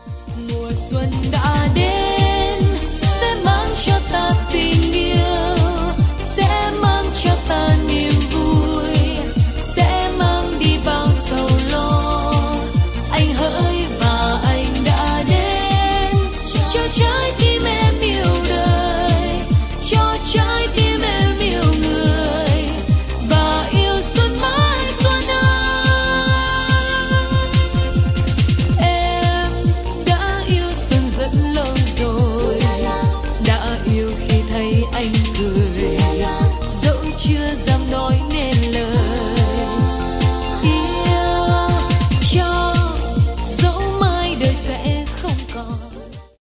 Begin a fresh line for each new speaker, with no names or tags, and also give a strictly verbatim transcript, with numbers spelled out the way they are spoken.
Mùa xuân đã đến sẽ mang cho ta tình yêu, sẽ mang cho ta niềm vui, sẽ mang đi bao sầu lo. Anh hỡi và anh đã đến cho trái tim em yêu đời, cho trái tim em yêu người và yêu xuân mãi xuân ơi. Em đã yêu xuân rất lâu rồi, đã yêu khi thấy anh cười.